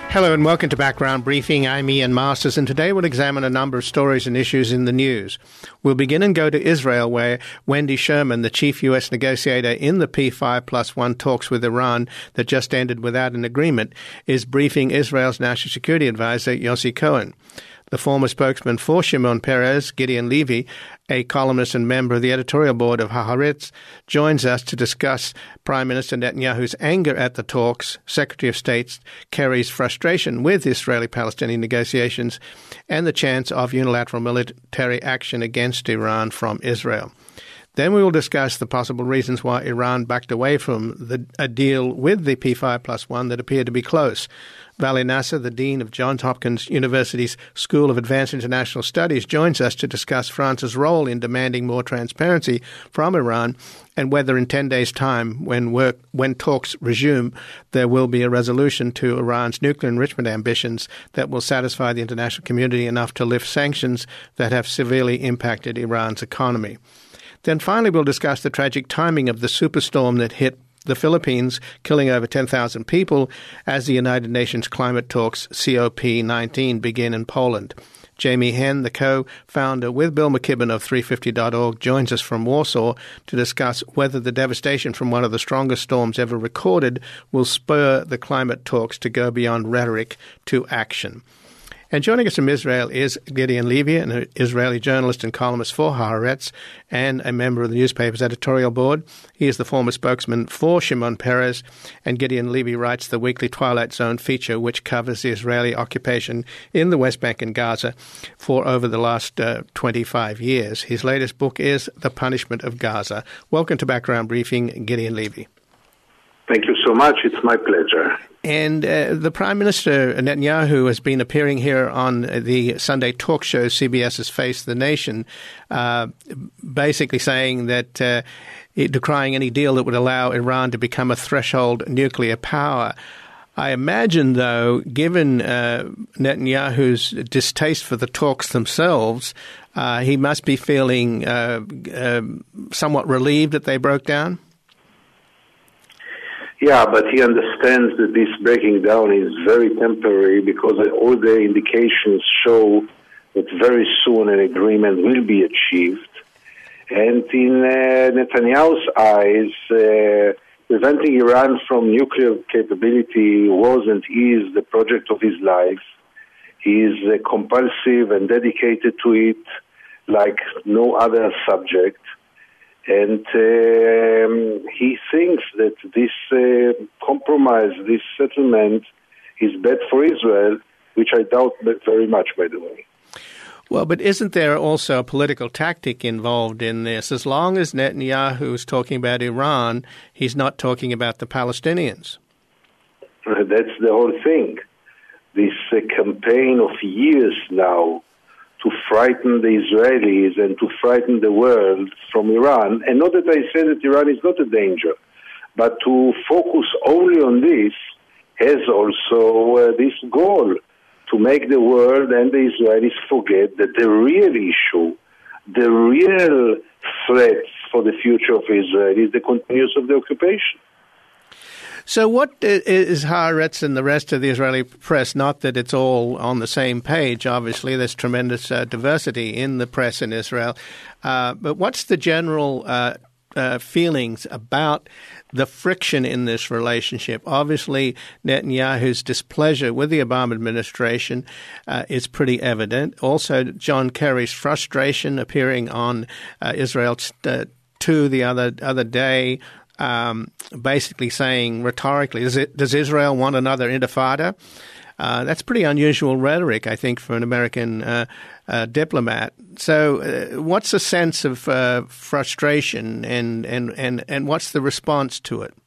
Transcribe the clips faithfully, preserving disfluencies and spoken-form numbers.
Hello and welcome to Background Briefing. I'm Ian Masters, and today we'll examine a number of stories and issues in the news. We'll begin and go to Israel, where Wendy Sherman, the chief U S negotiator in the P five plus one talks with Iran that just ended without an agreement, is briefing Israel's National Security Advisor, Yossi Cohen. The former spokesman for Shimon Peres, Gideon Levy, a columnist and member of the editorial board of Haaretz, joins us to discuss Prime Minister Netanyahu's anger at the talks, Secretary of State Kerry's frustration with Israeli-Palestinian negotiations, and the chance of unilateral military action against Iran from Israel. Then we will discuss the possible reasons why Iran backed away from the, a deal with the P five plus one that appeared to be close. Vali Nasser, the Dean of Johns Hopkins University's School of Advanced International Studies, joins us to discuss France's role in demanding more transparency from Iran and whether in ten days' time, when work, when talks resume, there will be a resolution to Iran's nuclear enrichment ambitions that will satisfy the international community enough to lift sanctions that have severely impacted Iran's economy. Then finally, we'll discuss the tragic timing of the superstorm that hit the Philippines, killing over ten thousand people as the United Nations climate talks C O P nineteen begin in Poland. Jamie Henn, the co-founder with Bill McKibben of three fifty dot org, joins us from Warsaw to discuss whether the devastation from one of the strongest storms ever recorded will spur the climate talks to go beyond rhetoric to action. And joining us from Israel is Gideon Levy, an Israeli journalist and columnist for Haaretz and a member of the newspaper's editorial board. He is the former spokesman for Shimon Peres, and Gideon Levy writes the weekly Twilight Zone feature, which covers the Israeli occupation in the West Bank and Gaza for over the last uh, twenty-five years. His latest book is The Punishment of Gaza. Welcome to Background Briefing, Gideon Levy. Thank you so much. It's my pleasure. And uh, the Prime Minister, Netanyahu, has been appearing here on the Sunday talk show, CBS's Face the Nation, uh, basically saying that uh, decrying any deal that would allow Iran to become a threshold nuclear power. I imagine, though, given uh, Netanyahu's distaste for the talks themselves, uh, he must be feeling uh, uh, somewhat relieved that they broke down. Yeah, but he understands that this breaking down is very temporary because all the indications show that very soon an agreement will be achieved. And in uh, Netanyahu's eyes, uh, preventing Iran from nuclear capability was and is the project of his life. He is uh, compulsive and dedicated to it like no other subject. And um, he thinks that this uh, compromise, this settlement, is bad for Israel, which I doubt very much, by the way. Well, but isn't there also a political tactic involved in this? As long as Netanyahu is talking about Iran, he's not talking about the Palestinians. Uh, that's the whole thing. This uh, campaign of years now to frighten the Israelis and to frighten the world from Iran. And not that I say that Iran is not a danger, but to focus only on this has also uh, this goal to make the world and the Israelis forget that the real issue, the real threat for the future of Israel is the continuance of the occupation. So what is Haaretz and the rest of the Israeli press, not that it's all on the same page, obviously there's tremendous uh, diversity in the press in Israel, uh, but what's the general uh, uh, feelings about the friction in this relationship? Obviously, Netanyahu's displeasure with the Obama administration uh, is pretty evident. Also, John Kerry's frustration appearing on uh, Israel uh, two the other, other day, Um, basically saying rhetorically, does, it, does Israel want another intifada? Uh, that's pretty unusual rhetoric, I think, for an American uh, uh, diplomat. So uh, what's the sense of uh, frustration and, and, and, and what's the response to it?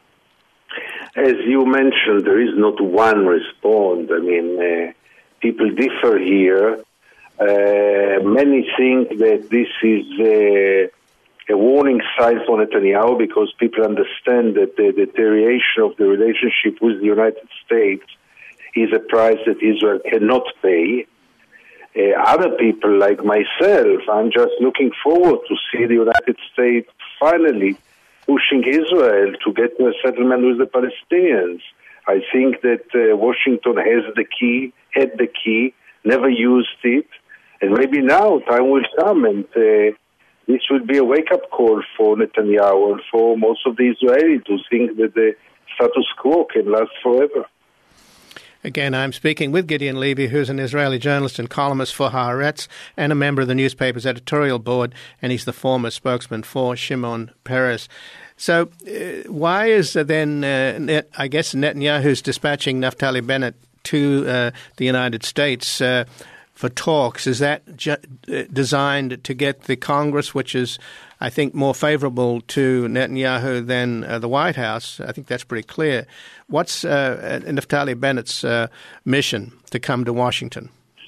As you mentioned, there is not one response. I mean, uh, people differ here. Uh, many think that this is Uh, a warning sign for Netanyahu because people understand that the deterioration of the relationship with the United States is a price that Israel cannot pay. Uh, other people like myself, I'm just looking forward to see the United States finally pushing Israel to get to a settlement with the Palestinians. I think that uh, Washington has the key, had the key, never used it, and maybe now time will come and uh, this will be a wake-up call for Netanyahu and for most of the Israelis who think that the status quo can last forever. Again, I'm speaking with Gideon Levy, who's an Israeli journalist and columnist for Haaretz and a member of the newspaper's editorial board, and he's the former spokesman for Shimon Peres. So uh, why is then, uh, Net, I guess, Netanyahu's dispatching Naftali Bennett to uh, the United States uh, for talks? Is that ju- designed to get the Congress, which is, I think, more favorable to Netanyahu than uh, the White House? I think that's pretty clear. What's uh, Naftali Bennett's uh, mission to come to Washington?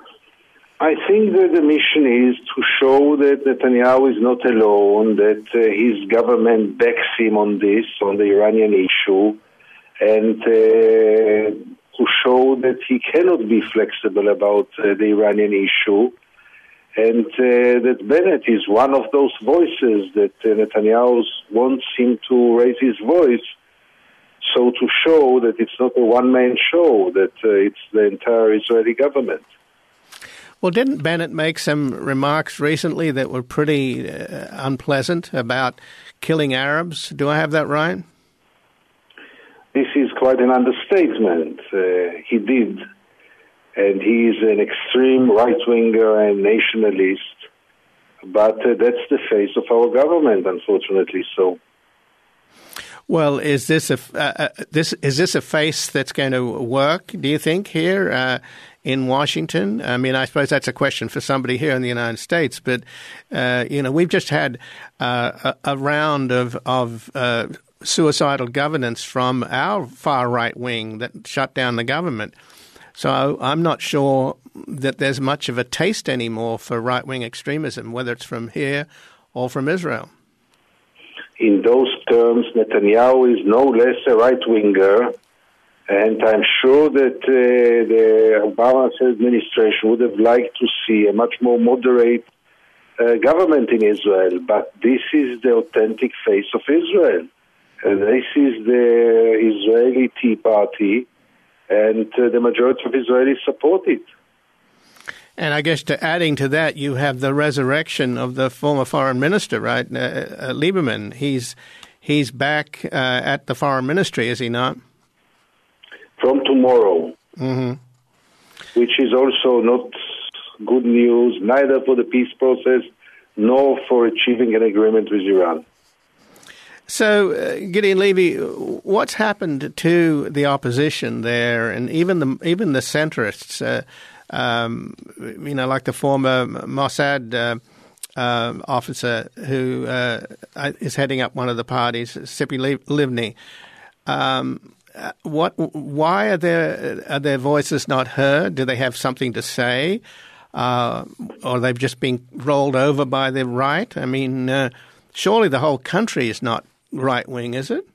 I think that the mission is to show that Netanyahu is not alone, that uh, his government backs him on this, on the Iranian issue, and uh, to show that he cannot be flexible about uh, the Iranian issue, and uh, that Bennett is one of those voices that uh, Netanyahu wants him to raise his voice, so to show that it's not a one-man show, that uh, it's the entire Israeli government. Well, didn't Bennett make some remarks recently that were pretty uh, unpleasant about killing Arabs? Do I have that right? This is quite an understatement. Uh, he did. And he is an extreme right-winger and nationalist. But uh, that's the face of our government, unfortunately so. Well, is this a uh, this is this a face that's going to work, do you think, here uh, in Washington? I mean, I suppose that's a question for somebody here in the United States. But uh, you know, we've just had uh, a, a round of of uh, suicidal governance from our far right wing that shut down the government. So I'm not sure that there's much of a taste anymore for right wing extremism, whether it's from here or from Israel. In those terms, Netanyahu is no less a right-winger, and I'm sure that uh, the Obama administration would have liked to see a much more moderate uh, government in Israel, but this is the authentic face of Israel. Uh, this is the Israeli Tea Party, and uh, the majority of Israelis support it. And I guess to adding to that, you have the resurrection of the former foreign minister, right, uh, uh, Lieberman. He's he's back uh, at the foreign ministry, is he not? From tomorrow, mm-hmm. which is also not good news, neither for the peace process nor for achieving an agreement with Iran. So, uh, Gideon Levy, what's happened to the opposition there, and even the even the centrists? Uh, Um, you know, like the former Mossad uh, uh, officer who uh, is heading up one of the parties, Tzipi Livni. Um, what? Why are their are their voices not heard? Do they have something to say, uh, or they've just been rolled over by the right? I mean, uh, surely the whole country is not right wing, is it?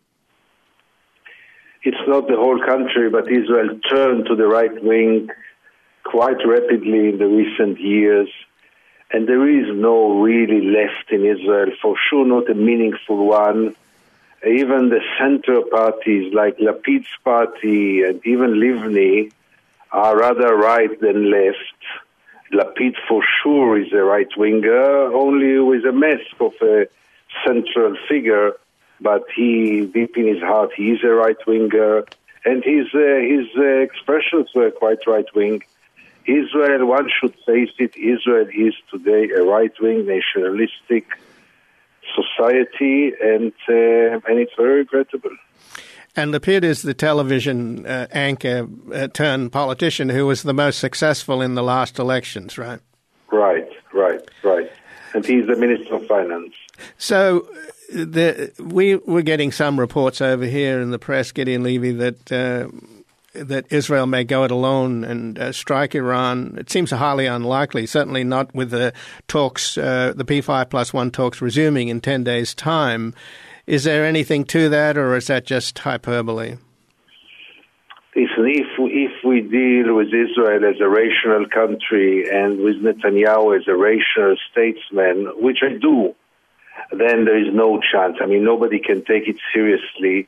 It's not the whole country, but Israel turned to the right wing quite rapidly in the recent years, and there is no really left in Israel, for sure not a meaningful one. Even the center parties like Lapid's party and even Livni are rather right than left. Lapid for sure is a right-winger, only with a mask of a central figure, but he, deep in his heart, he is a right-winger, and his, uh, his uh, expressions were quite right-wing. Israel, one should face it, Israel is today a right-wing, nationalistic society, and uh, and it's very regrettable. And Lapid is the television uh, anchor uh, turned politician who was the most successful in the last elections, right? Right, right, right. And he's the Minister of Finance. So the, we, we're getting some reports over here in the press, Gideon Levy, that... Uh, that Israel may go it alone and uh, strike Iran. It seems highly unlikely, certainly not with the talks, uh, the P five plus one talks resuming in ten days' time. Is there anything to that, or is that just hyperbole? Listen, if, if we deal with Israel as a rational country and with Netanyahu as a rational statesman, which I do, then there is no chance. I mean, nobody can take it seriously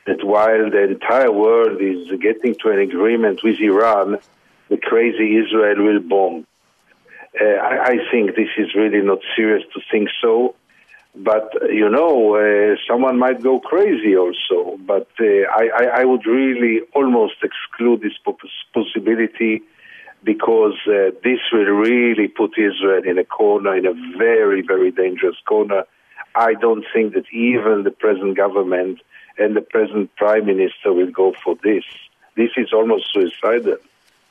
that while the entire world is getting to an agreement with Iran, the crazy Israel will bomb. Uh, I, I think this is really not serious to think so. But, you know, uh, someone might go crazy also. But uh, I, I, I would really almost exclude this possibility because uh, this will really put Israel in a corner, in a very, very dangerous corner. I don't think that even the present government and the present prime minister will go for this. This is almost suicidal.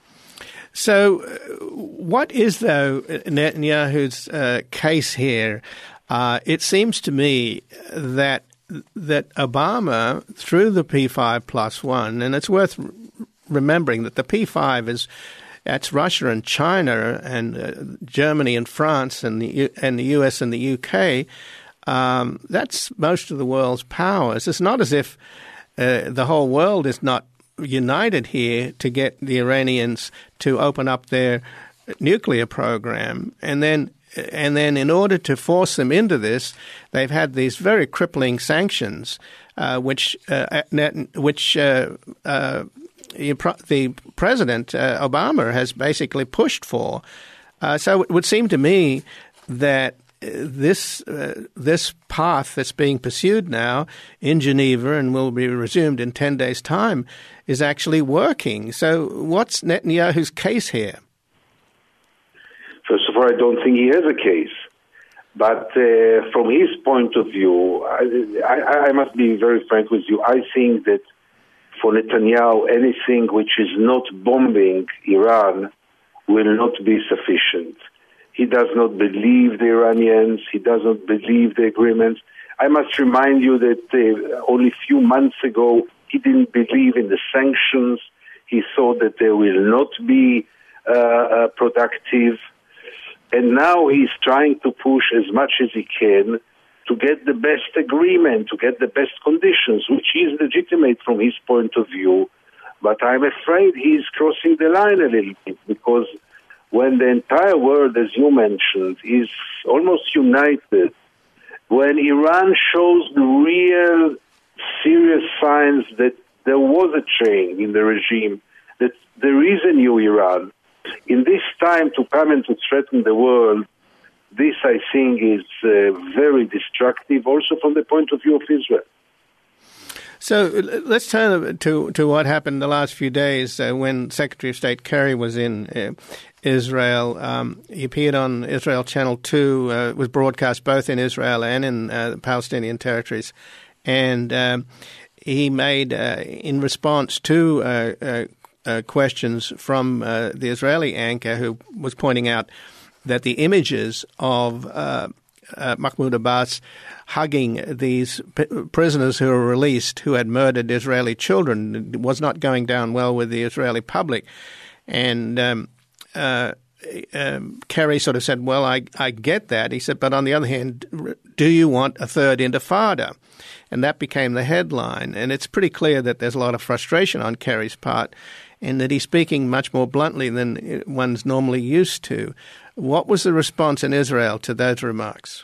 So uh, what is, though, Netanyahu's uh, case here? Uh, it seems to me that that Obama, through the P five plus one, and it's worth remembering that the P five is that's Russia and China and uh, Germany and France and the U- and the U S and the U K. Um, that's most of the world's powers. It's not as if uh, the whole world is not united here to get the Iranians to open up their nuclear program, and then. And then in order to force them into this, they've had these very crippling sanctions, uh, which uh, which uh, uh, the President, uh, Obama, has basically pushed for. Uh, so it would seem to me that this uh, this path that's being pursued now in Geneva and will be resumed in ten days' time is actually working. So what's Netanyahu's case here? First of all, I don't think he has a case. But uh, from his point of view, I, I, I must be very frank with you. I think that for Netanyahu, anything which is not bombing Iran will not be sufficient. He does not believe the Iranians. He does not believe the agreements. I must remind you that uh, only a few months ago, he didn't believe in the sanctions. He thought that they will not be uh, uh, productive. And now he's trying to push as much as he can to get the best agreement, to get the best conditions, which is legitimate from his point of view. But I'm afraid he's crossing the line a little bit because when the entire world, as you mentioned, is almost united, when Iran shows the real serious signs that there was a change in the regime, that there is a new Iran, in this time to come and to threaten the world, this, I think, is uh, very destructive, also from the point of view of Israel. So let's turn to to what happened the last few days uh, when Secretary of State Kerry was in uh, Israel. Um, he appeared on Israel Channel two. Uh, it was broadcast both in Israel and in uh, the Palestinian territories. And um, he made, uh, in response to uh, uh, Uh, questions from uh, the Israeli anchor who was pointing out that the images of uh, uh, Mahmoud Abbas hugging these p- prisoners who were released who had murdered Israeli children was not going down well with the Israeli public. And um, uh, um, Kerry sort of said, well, I, I get that. He said, but on the other hand, do you want a third intifada? And that became the headline. And it's pretty clear that there's a lot of frustration on Kerry's part and that he's speaking much more bluntly than one's normally used to. What was the response in Israel to those remarks?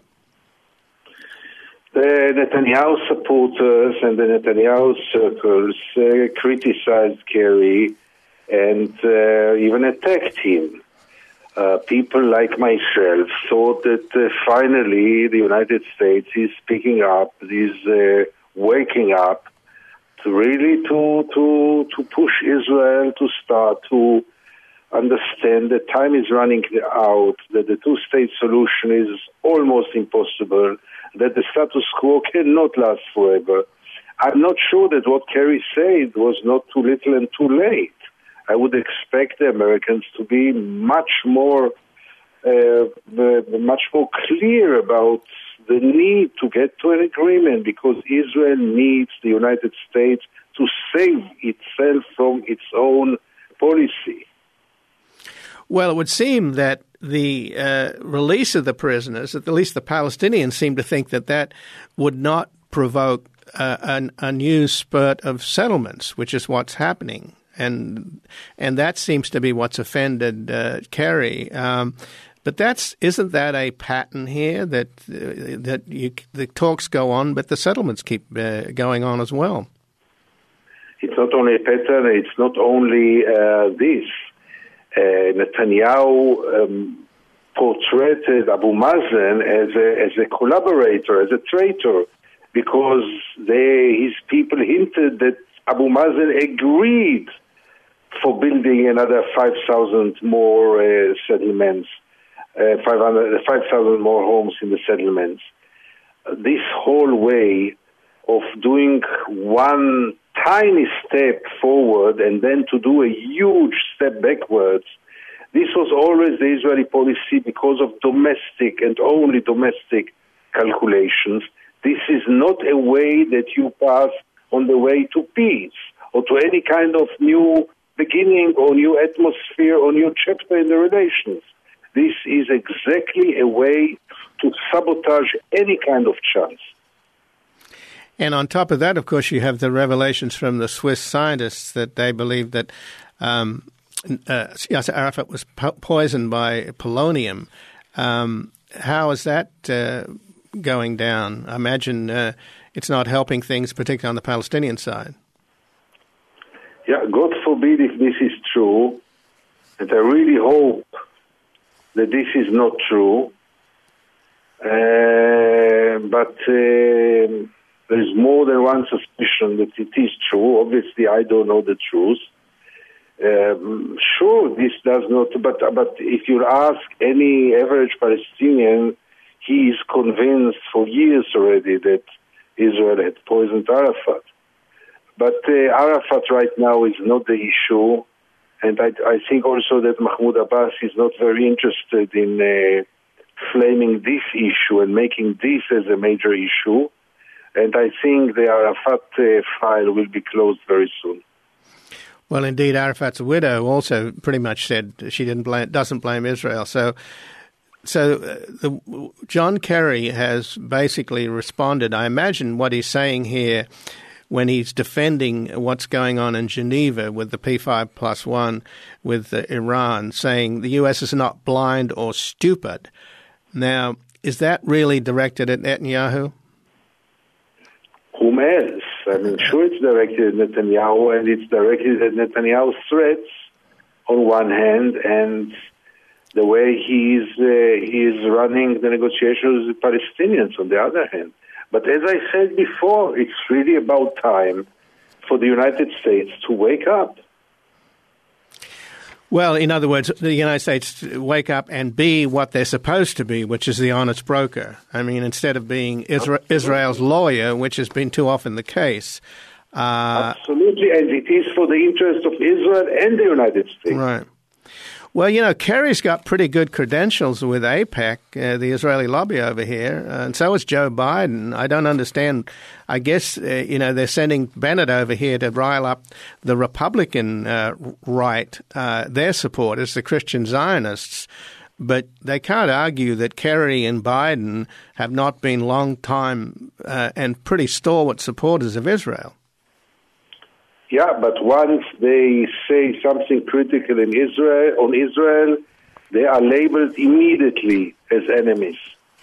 The Netanyahu supporters and the Netanyahu circles uh, criticized Kerry and uh, even attacked him. Uh, people like myself thought that uh, finally the United States is picking up, is uh, waking up, to really to to to push Israel to start to understand that time is running out, that the two-state solution is almost impossible, that the status quo cannot last forever. I'm not sure that what Kerry said was not too little and too late. I would expect the Americans to be much more uh, much more clear about the need to get to an agreement because Israel needs the United States to save itself from its own policy. Well, it would seem that the uh, release of the prisoners, at least the Palestinians seem to think that that would not provoke uh, an, a new spurt of settlements, which is what's happening. And and that seems to be what's offended uh, Kerry. Um, but that's isn't that a pattern here that uh, that you, the talks go on, but the settlements keep uh, going on as well? it's not only a pattern, it's not only uh, this. Uh, Netanyahu um, portrayed Abu Mazen as a, as a collaborator, as a traitor, because they, his people hinted that Abu Mazen agreed for building another five thousand more uh, settlements, uh, five thousand more homes in the settlements. Uh, this whole way of doing one tiny step forward and then to do a huge step backwards, this was always the Israeli policy because of domestic and only domestic calculations. This is not a way that you pass on the way to peace or to any kind of new beginning or new atmosphere or new chapter in the relations. This is exactly a way to sabotage any kind of chance. And on top of that, of course, you have the revelations from the Swiss scientists that they believe that um, uh, Yasser Arafat was po- poisoned by polonium. Um, how is that uh, going down? I imagine uh, it's not helping things, particularly on the Palestinian side. Yeah, God forbid if this is true, and I really hope that this is not true. Uh, but uh, there is more than one suspicion that it is true. Obviously, I don't know the truth. Um, sure, this does not, but but if you ask any average Palestinian, he is convinced for years already that Israel had poisoned Arafat. But uh, Arafat right now is not the issue, and I, I think also that Mahmoud Abbas is not very interested in uh, flaming this issue and making this as a major issue. And I think the Arafat uh, file will be closed very soon. Well, indeed, Arafat's widow also pretty much said she didn't blame, doesn't blame Israel. So, so uh, the, John Kerry has basically responded. I imagine what he's saying here, when he's defending what's going on in Geneva with the P five plus one with uh, Iran, saying the U S is not blind or stupid. Now, is that really directed at Netanyahu? Whom else? I mean, sure, it's directed at Netanyahu, and it's directed at Netanyahu's threats on one hand, and the way he's uh, he's running the negotiations with the Palestinians on the other hand. But as I said before, it's really about time for the United States to wake up. Well, in other words, the United States wake up and be what they're supposed to be, which is the honest broker. I mean, instead of being Isra- Israel's lawyer, which has been too often the case. Uh, Absolutely, and it is for the interest of Israel and the United States. Right. Well, you know, Kerry's got pretty good credentials with AIPAC, uh, the Israeli lobby over here, uh, and so is Joe Biden. I don't understand. I guess, uh, you know, they're sending Bennett over here to rile up the Republican uh, right, uh, their supporters, the Christian Zionists. But they can't argue that Kerry and Biden have not been long-time uh, and pretty stalwart supporters of Israel. Yeah, but once they say something critical in Israel on Israel, they are labeled immediately as enemies.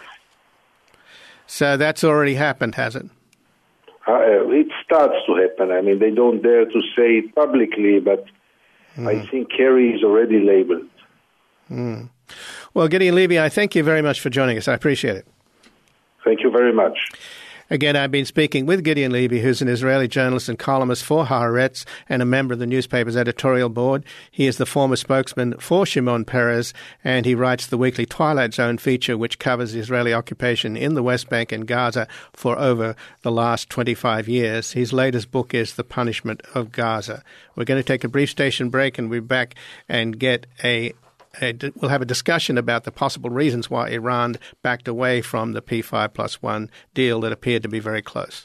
So that's already happened, has it? Uh, it starts to happen. I mean, they don't dare to say it publicly, but mm. I think Kerry is already labeled. Mm. Well, Gideon Levy, I thank you very much for joining us. I appreciate it. Thank you very much. Again, I've been speaking with Gideon Levy, who's an Israeli journalist and columnist for Haaretz and a member of the newspaper's editorial board. He is the former spokesman for Shimon Peres, and he writes the weekly Twilight Zone feature, which covers the Israeli occupation in the West Bank and Gaza for over the last twenty-five years. His latest book is The Punishment of Gaza. We're going to take a brief station break, and we'll be back and get a A, we'll have a discussion about the possible reasons why Iran backed away from the P five plus one deal that appeared to be very close.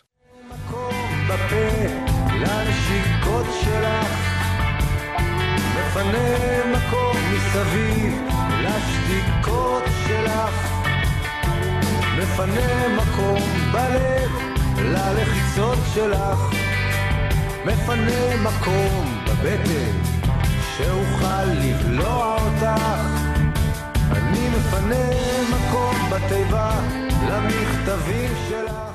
שאוכל לבלוע אותך אני מפנה מקום בתיבה למכתבים שלך